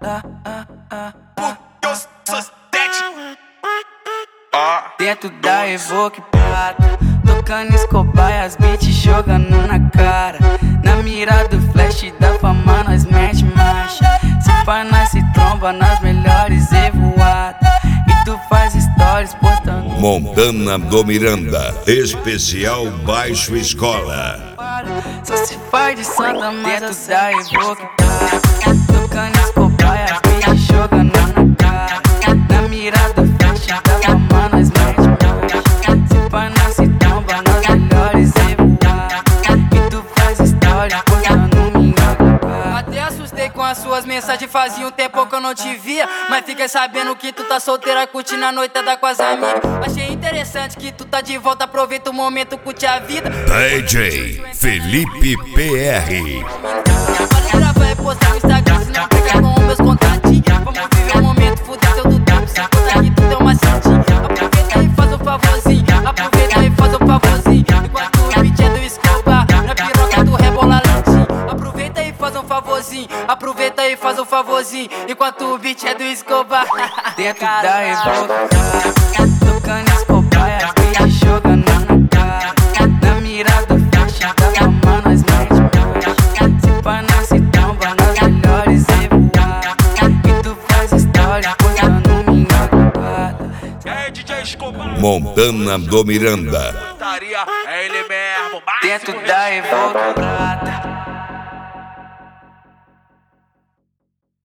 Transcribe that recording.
Dentro da Evoque Prata, tocando Escobar e as beats jogando na cara. Na mira do flash da fama nós mete marcha. Se pá nós se tromba nas melhores evoadas. E tu faz stories postando Montana do Miranda, especial Baixo Escola. Só se faz de santa, mas dentro da Evoque Prata, tocando Escobar e as beats jogando na cara. Na mira do flash da fama nós mete marcha. Se pá nós se tromba nas melhores evoadas. E tu faz stories postando minha cara. Até assustei com as suas mensagens, fazia um tempo que eu não te via. Mas fiquei sabendo que tu tá solteira, curtindo a noitada com as amigas. Achei interessante que tu tá de volta, aproveita o momento, curte a vida. DJ Felipe PR. Pode gravar e postar no Instagram, se não pegar com meus contatinhos. Vamos viver o momento, fuder teu dudão, sem contar que tudo é uma santinha. Aproveita e faz um favorzinho, aproveita e faz um favorzinho. Enquanto o beat é do Escobar, na piroca do rebola lentinho. Aproveita e faz um favorzinho, aproveita e faz um favorzinho. Enquanto o beat é do Escobar. Dentro da Evoque Prata, tocando Escobar e as beats jogando na cara. Na mira do flash da fama nós mete marcha. Se pá nós se tromba nas melhores evoadas. E tu faz stories postando minha cagada. É DJ Escobar, Montana do Miranda. putaria, é ele mesmo. Dentro da Evoque Prata,